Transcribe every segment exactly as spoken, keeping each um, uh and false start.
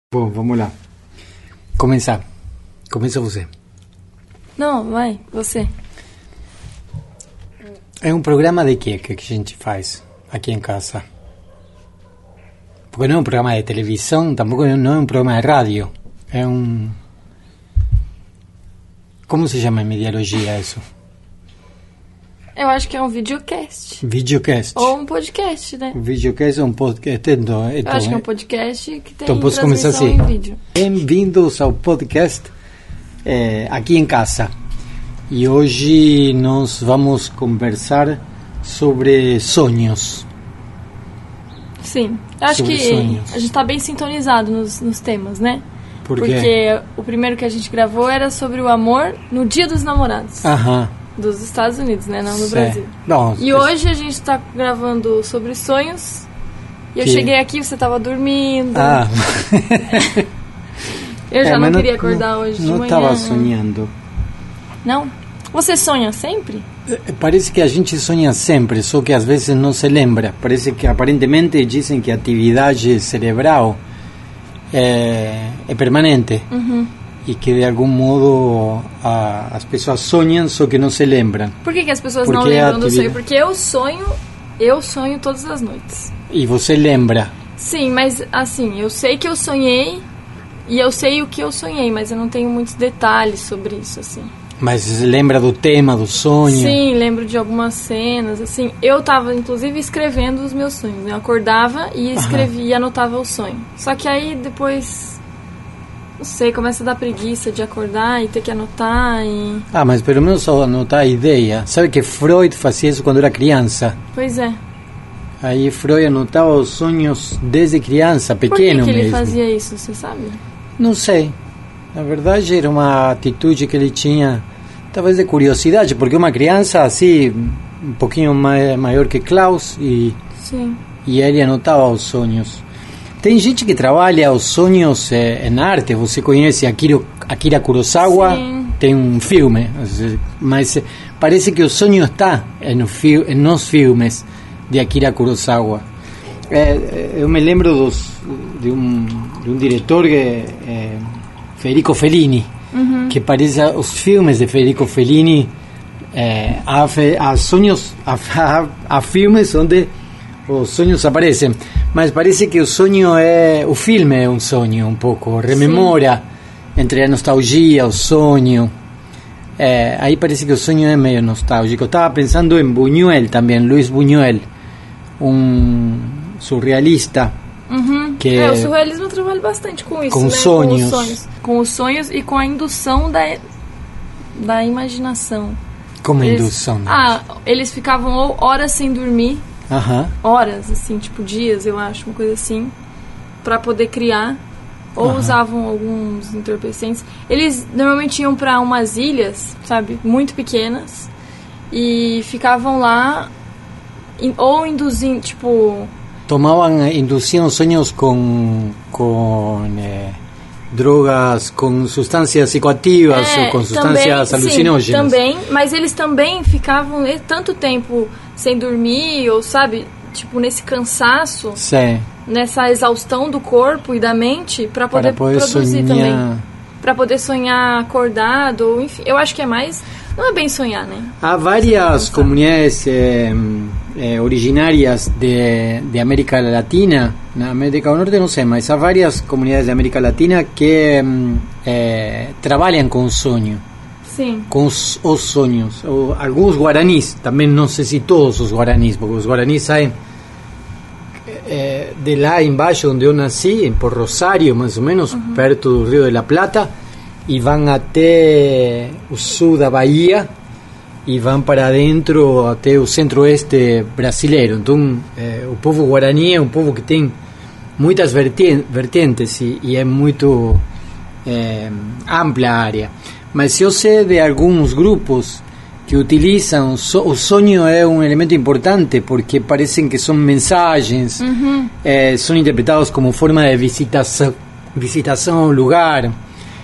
Bom, vamos lá. Começar. Começa você. Não, vai, você. É um programa de quê que a gente faz aqui em casa? Porque não é um programa de televisão, tampouco não é um programa de rádio. É um... Como se chama em mediologia isso? Eu acho que é um videocast. Videocast. Ou um podcast, né? O videocast é um podcast. Então, Eu acho que é um podcast que tem então, posso começar assim. Em vídeo. Bem-vindos ao podcast é, aqui em casa. E hoje nós vamos conversar sobre sonhos. Sim, eu acho Sobre que sonhos. a gente tá bem sintonizado nos, nos temas, né? Por quê? Porque o primeiro que a gente gravou era sobre o amor no Dia dos Namorados. Aham. Dos Estados Unidos, né? Não do Sim. Brasil. Bom, E hoje a gente tá gravando sobre sonhos. E eu Que- cheguei aqui, você tava dormindo. Ah. Eu já É, não mas queria acordar hoje de Não manhã. estava sonhando. Não? Você sonha sempre? Eh, Parece que a gente sonha sempre, só que às vezes não se lembra. Parece que aparentemente dizem que a atividade cerebral é, é permanente. Uhum. E que de algum modo a, as pessoas sonham, só que não se lembram. Por que, que as pessoas Porque não a lembram do atividade- sonho? Porque eu sonho, eu sonho todas as noites. E você lembra. Sim, mas assim, eu sei que eu sonhei e eu sei o que eu sonhei, mas eu não tenho muitos detalhes sobre isso, assim. Mas você lembra do tema, do sonho? Sim, lembro de algumas cenas, assim. Eu tava, inclusive, escrevendo os meus sonhos. Eu acordava e escrevia e anotava o sonho. Só que aí depois, não sei, começa a dar preguiça de acordar e ter que anotar e... Ah, mas pelo menos só anotar a ideia. Sabe que Freud fazia isso quando era criança? Pois é. Aí Freud anotava os sonhos desde criança, Por que, pequeno que ele mesmo. fazia isso, você sabe? Não sei. Na verdade era uma atitude que ele tinha, talvez de curiosidade, porque uma criança assim, um pouquinho mai- maior que Klaus, e, Sim. e ele anotava os sonhos. Tem gente que trabalha os sonhos eh, em arte. Você conhece Akira, Akira Kurosawa? Sim. Tem um filme, mas eh, parece que o sonho está no fi, nos filmes de Akira Kurosawa. Eh, eu me lembro dos, de, um, de um diretor que é Federico Fellini, Uhum. que parece os filmes de Federico Fellini. Eh, há, fe- há sonhos, há, há, há filmes onde os sonhos aparecem, mas parece que o sonho é, o filme é um sonho um pouco, rememora entre a nostalgia, o sonho. É, aí parece que o sonho é meio nostálgico. Estava pensando em Buñuel também, Luis Buñuel, um surrealista Uhum. que É, o surrealismo trabalha bastante com isso, com né? sonhos. Com os sonhos. Com os sonhos e com a indução da, da imaginação. como Eles- indução. Ah, eles ficavam ou horas sem dormir, Aham. horas, assim, tipo dias, eu acho, uma coisa assim, pra poder criar. Ou Aham. usavam alguns entorpecentes. Eles normalmente iam pra umas ilhas, sabe, muito pequenas, e ficavam lá, in- ou induzindo, tipo... Tomaban, eh, inducían sueños con, con eh, drogas, con sustancias psicoactivas É, o con sustancias também, alucinógenas. Sim, também, mas eles também ficavam eh, tanto tempo sem dormir, ou sabe, tipo, nesse cansaço, Sí, nessa exaustão do corpo e da mente, pra poder, para poder produzir soñar. também. Pra poder sonhar acordado, ou enfim, eu acho que é mais... Não é bem sonhar, né? Há várias comunidades eh, eh, originarias de, de América Latina, na América do Norte não sei, mas há várias comunidades de América Latina que hum, eh, trabalham com o sonho, Sim. com os, os sonhos. Ou alguns guaranis, também não sei se todos os guaranis, porque os guaranis saem eh, de lá embaixo onde eu nasci, por Rosário, mais ou menos, perto do Rio de la Plata, e vão até o sul da Bahia e vão para dentro até o centro-oeste brasileiro. Então, eh, o povo guarani é um povo que tem muitas vertien- vertentes e, e é muito eh, ampla a área. Mas eu sei de alguns grupos que utilizam, so, o sonho é um elemento importante porque parecem que são mensagens, Uhum. eh, são interpretados como forma de visitação, visitação ao lugar.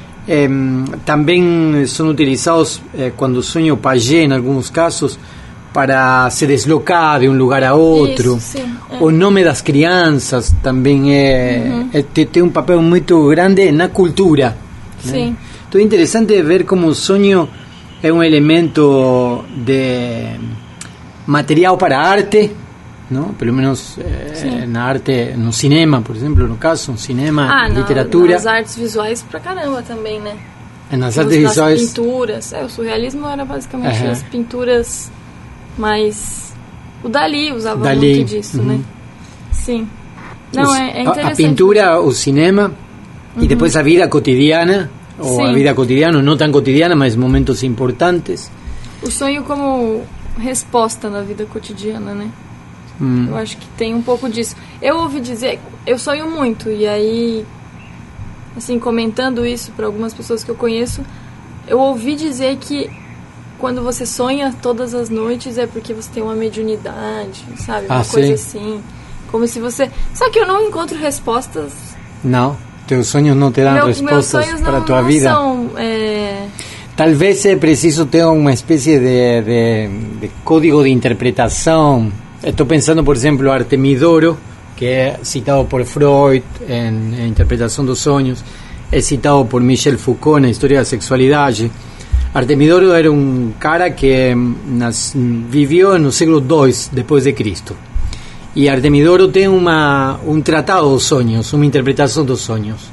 Eh, também são utilizados eh, quando o sonho pajé, em alguns casos, para se deslocar de um lugar a outro. Isso, sim, é. O nome das crianças também é, uhum. é, tem um papel muito grande na cultura. Sim. Né? Então é interessante ver como o sonho é um elemento de material para a arte, não? Pelo menos eh, na arte, no cinema, por exemplo, no caso, um cinema, ah, literatura. Nas artes visuais pra caramba também, né? Nas Nos, artes nas visuais. pinturas. É, o surrealismo era basicamente uhum. as pinturas mais. O Dalí usava Dalí. muito disso, uhum. né? Sim. Não, Os, é, é interessante. A, a pintura, o cinema uhum. e depois a vida cotidiana, ou Sim. a vida cotidiana, não tão cotidiana, mas momentos importantes. O sonho como resposta na vida cotidiana, né? Hum. Eu acho que tem um pouco disso. Eu ouvi dizer, eu sonho muito, e aí, assim, comentando isso para algumas pessoas que eu conheço, eu ouvi dizer que quando você sonha todas as noites é porque você tem uma mediunidade, sabe? Uma ah, coisa sim. assim. Como se você... Só que eu não encontro respostas... Não? Teus sonhos não te dão Meu, respostas para a tua não vida? São, é... Talvez é preciso ter uma espécie de, de, de código de interpretação. Estou pensando, por exemplo, Artemidoro, que é citado por Freud em, em Interpretação dos Sonhos, é citado por Michel Foucault na História da Sexualidade. Artemidoro era um cara que nas, viveu no século dois depois de Cristo. E Artemidoro tem uma, um tratado dos sonhos, uma interpretação dos sonhos.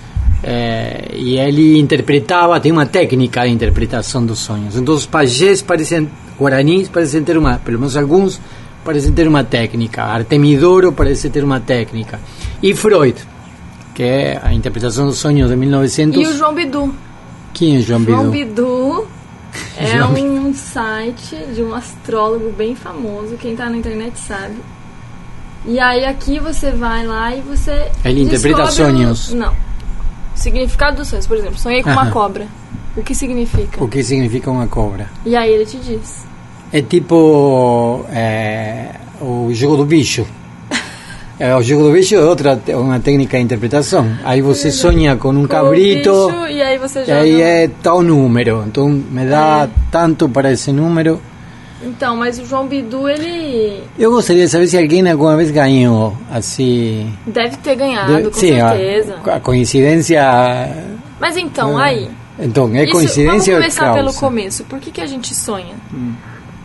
É, e ele interpretava, tem uma técnica de interpretação dos sonhos. Então os pajés parecem, guaranis parecem ter uma, pelo menos alguns, parecem ter uma técnica. Artemidoro parece ter uma técnica. E Freud, que é a interpretação dos sonhos de mil e novecentos. E o João Bidu. Quem é João Bidu? João Bidu é um site de um astrólogo bem famoso, quem está na internet sabe. E aí aqui você vai lá e você ele interpreta sonhos. O... Não. O significado dos sonhos, por exemplo, sonhei com uma cobra. O que significa? O que significa uma cobra? E aí ele te diz. É tipo é, o jogo do bicho. É, o jogo do bicho é outra, uma técnica de interpretação. Aí você sonha com um com cabrito bicho, e aí você joga. E aí é tal número. Então me dá é. tanto para esse número. Então, mas o João Bidu, ele... Eu gostaria de saber se alguém alguma vez ganhou, assim... Deve ter ganhado, de... com Sim, certeza. A, a coincidência... Mas então, é. aí... Então, é isso, coincidência ou é causa? Vamos começar pelo começo. Por que, que a gente sonha? Hum.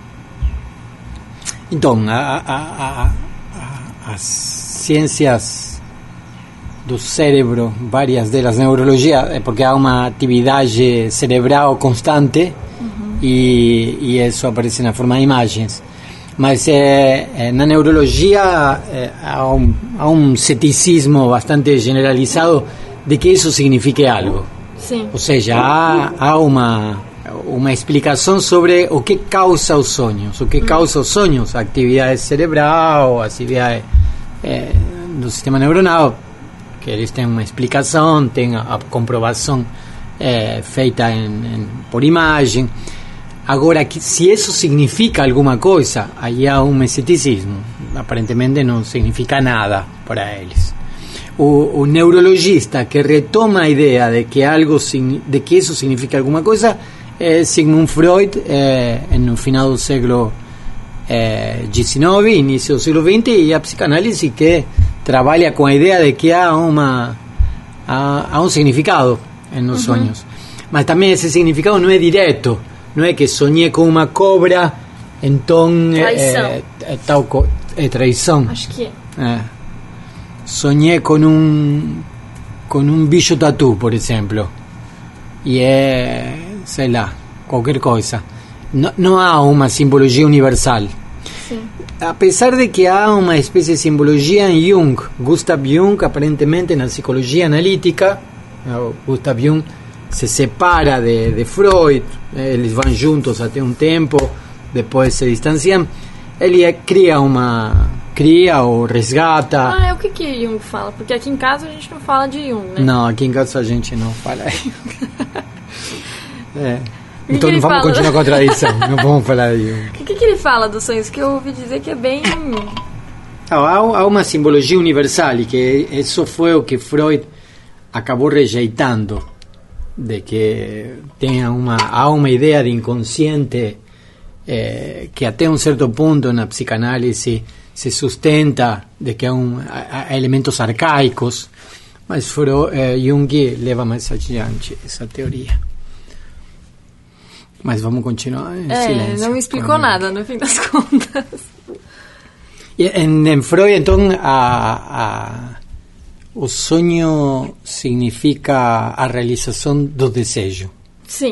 Então, a, a, a, a, as ciências do cérebro, várias delas, neurologia, é porque há uma atividade cerebral constante... E, e isso aparece na forma de imagens. Mas é, é, na neurologia é, há, um, há um ceticismo bastante generalizado de que isso signifique algo. Sim. Ou seja, há, há uma, uma explicação sobre o que causa os sonhos. O que causa os sonhos, a atividade cerebral, a atividade é, do sistema neuronal, que eles têm uma explicação, têm a, a comprovação é, feita em, em, por imagem. Agora, se isso significa alguma coisa, aí há um ceticismo. Aparentemente não significa nada para eles. O, o neurologista que retoma a ideia de que algo, de que isso significa alguma coisa é Sigmund Freud, é, no final do século dezenove, é, início do século vinte, e a psicanálise que trabalha com a ideia de que há uma há, há um significado nos uhum. sonhos. Mas também esse significado não é direto. Não é que sonhei com uma cobra, então traição. É, é, tal é traição. Acho que é. é. Sonhei com um com um bicho tatu, por exemplo, e é, sei lá, qualquer coisa. Não, não há uma simbologia universal. Sim. Apesar de que há uma espécie de simbologia em Jung, Gustav Jung, aparentemente na psicologia analítica, Gustav Jung se separa de, de Freud, eles vão juntos até um tempo, depois se distanciam. Ele cria uma cria ou resgata. Ah, é o que que Jung fala? Porque aqui em casa a gente não fala de Jung, né? Não, aqui em casa a gente não fala. é. Então que não vamos fala? continuar com a tradição, não vamos falar de Jung. O que, que ele fala dos sonhos? Que eu ouvi dizer que é bem... Há, há uma simbologia universal, e que isso foi o que Freud acabou rejeitando, de que tenha uma há uma ideia de inconsciente é, que até um certo ponto na psicanálise se sustenta de que há, um, há elementos arcaicos, mas Freud, é, Jung leva mais adiante essa teoria. Mas vamos continuar em é, silêncio. Não me explicou nada, no fim das contas. E em, em Freud, então, a, a, o sonho significa a realização do desejo. Sim.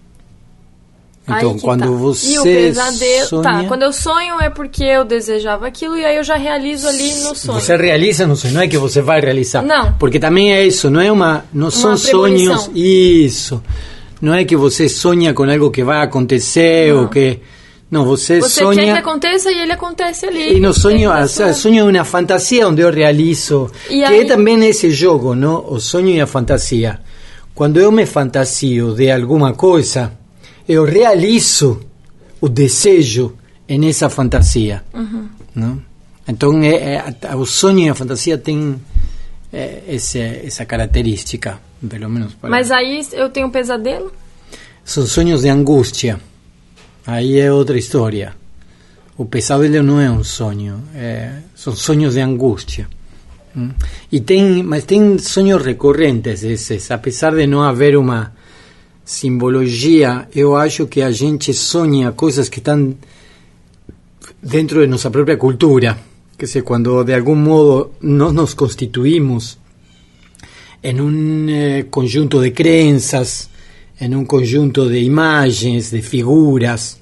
Então, quando tá. você e o pesadelo, sonha... Tá, quando eu sonho é porque eu desejava aquilo e aí eu já realizo ali no sonho. Você realiza no sonho, não é que você vai realizar. Não. Porque também é isso, não é uma... Não uma são sonhos... Isso. Não é que você sonha com algo que vai acontecer não. ou que... Não, você, você sonha... Você quer que aconteça e ele acontece ali. E no sonho, a, sonho é uma fantasia onde eu realizo... E que aí... é também esse jogo, não? O sonho e a fantasia. Quando eu me fantasio de alguma coisa, eu realizo o desejo nessa fantasia. Uhum. Não? Então, é, é, o sonho e a fantasia têm é, essa, essa característica, pelo menos para... Mas aí eu tenho um pesadelo? São sonhos de angústia. Aí é outra história. O pesadelo não é um sonho, é, são sonhos de angústia. Hum? E tem, mas tem sonhos recorrentes esses, apesar de não haver uma simbologia, eu acho que a gente sonha coisas que estão dentro de nossa própria cultura. Que se quando de algum modo nós nos constituímos em um eh, conjunto de crenças, em um conjunto de imagens, de figuras.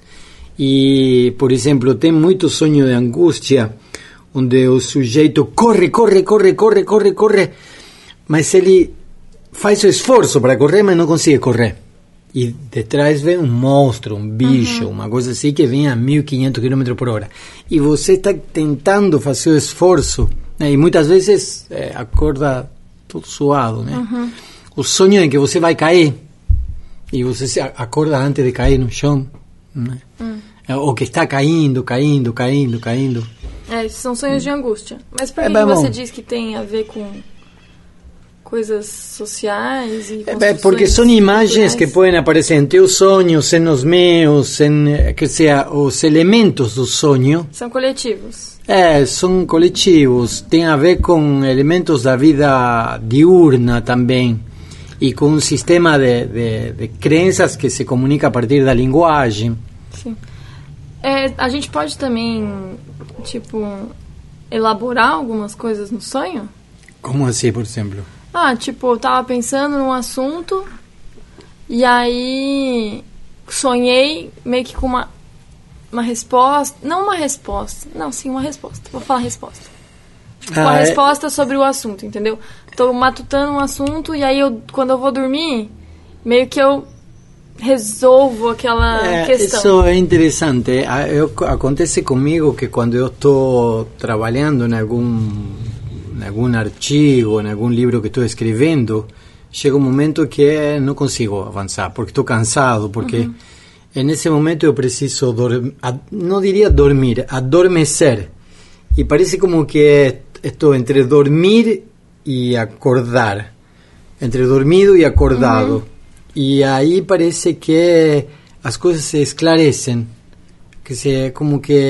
E, por exemplo, tem muito sonho de angústia, onde o sujeito corre, corre, corre, corre, corre, corre, mas ele faz o esforço para correr, mas não consegue correr. E detrás vem um monstro, um bicho, uhum. uma coisa assim que vem a mil e quinhentos quilômetros por hora. E você está tentando fazer o esforço, né? E muitas vezes é, acorda todo suado, né? Uhum. O sonho é que você vai cair, e você se acorda antes de cair no chão, né? Hum. Ou que está caindo, caindo, caindo, caindo. É, são sonhos de angústia. Mas por que, é, que você bom. diz que tem a ver com coisas sociais? E é, porque são imagens que podem aparecer em teus sonhos, em os meus, em, que seja, os elementos do sonho. São coletivos. É, são coletivos. Tem a ver com elementos da vida diurna também. E com um sistema de, de, de crenças que se comunica a partir da linguagem. Sim. É, a gente pode também, tipo, elaborar algumas coisas no sonho? Como assim, por exemplo? Ah, tipo, eu tava pensando num assunto e aí sonhei meio que com uma, uma resposta. Não uma resposta. Não, sim, uma resposta. Vou falar resposta. Tipo, ah, uma é... resposta sobre o assunto, entendeu? Tô matutando um assunto e aí eu, quando eu vou dormir, meio que eu resolvo aquela é, questão. Isso é interessante. Eu, acontece comigo que quando eu estou trabalhando em algum, em algum artigo, em algum livro que estou escrevendo, chega um momento que não consigo avançar, porque estou cansado, porque uhum. nesse momento eu preciso, dormir, não diria dormir, adormecer. E parece como que estou entre dormir e acordar, entre dormido e acordado. Uhum. E aí parece que as coisas se esclarecem, que se como que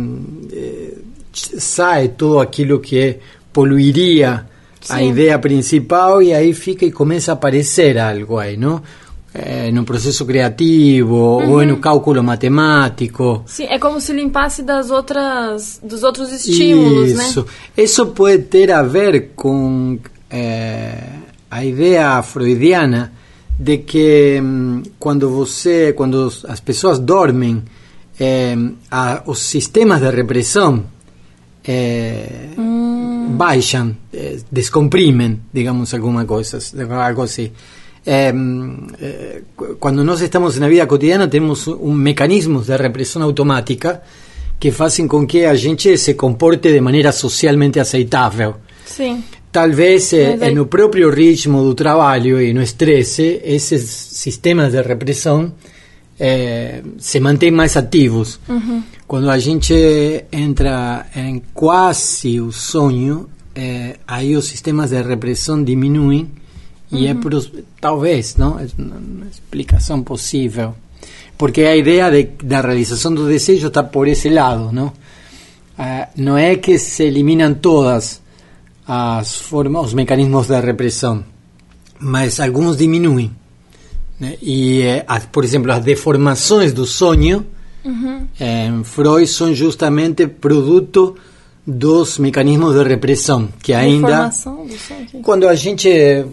eh, sai todo aquilo que poluiria Sim. a ideia principal e aí fica e começa a aparecer algo aí, não? É, no processo criativo uhum. ou no cálculo matemático. Sim, é como se limpasse das outras, dos outros estímulos, Isso. né? Isso pode ter a ver com é, a ideia freudiana de que hum, quando você, quando as pessoas dormem, é, a, os sistemas de repressão é, hum. baixam, é, descomprimem, digamos, alguma coisa, algo assim. Eh, eh, cuando nós estamos na vida cotidiana temos um mecanismos de repressão automática que fazem com que a gente se comporte de maneira socialmente aceitável. Sim. Talvez eh, aí... no próprio ritmo do trabalho e no estresse, esses sistemas de repressão eh, se mantêm mais ativos. Uhum. Quando a gente entra em quase o sonho, eh, aí os sistemas de repressão diminuem. E uhum. é por, talvez, não? É uma explicação possível. porque a ideia de, da realização do desejo está por esse lado, não? Uh, não é que se eliminam todas as formas, os mecanismos de repressão, mas alguns diminuem, né? E, eh, as, por exemplo, as deformações do sonho, uhum. em Freud, são justamente produto dos mecanismos de repressão, que ainda... Deformação do sonho? Quando a gente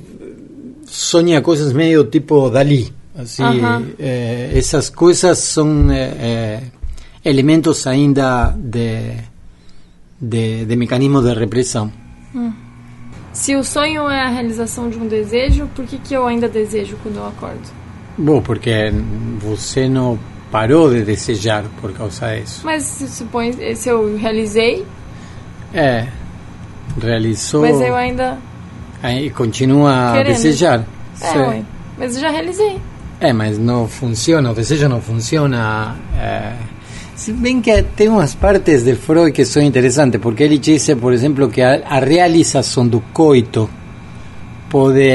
sonha coisas meio tipo Dalí, assim, uhum. eh, essas coisas são eh, eh, elementos ainda de, de, de mecanismos de repressão. Hum. Se o sonho é a realização de um desejo, por que, que eu ainda desejo quando eu acordo? Bom, porque você não parou de desejar por causa disso. Mas se supõe, se eu realizei... É, realizou... Mas eu ainda... Aí continua querendo. A desejar. É, ué, mas eu já realizei. É, mas não funciona, o desejo não funciona... É... Se bem que tem umas partes de Freud que são interessantes, porque ele diz, por exemplo, que a, a realização do coito pode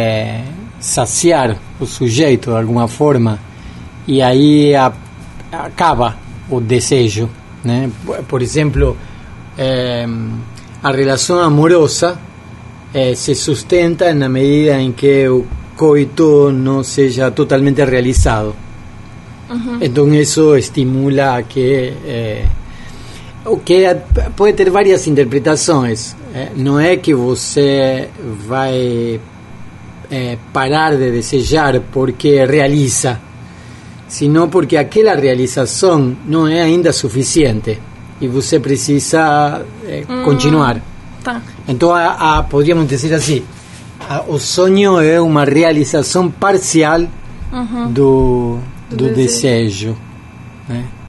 saciar o sujeito de alguma forma, e aí a, acaba o desejo, né? Por exemplo, é, a relação amorosa é, se sustenta na medida em que o coito não seja totalmente realizado. Uhum. Então isso estimula a que eh, o que pode ter várias interpretações. Eh, não é que você vai eh, parar de desejar porque realiza, sino porque aquela realização não é ainda suficiente e você precisa eh, hum, continuar. Tá. Então a, a, poderíamos dizer assim, a, o sonho é uma realização parcial uhum. do do desejo, né?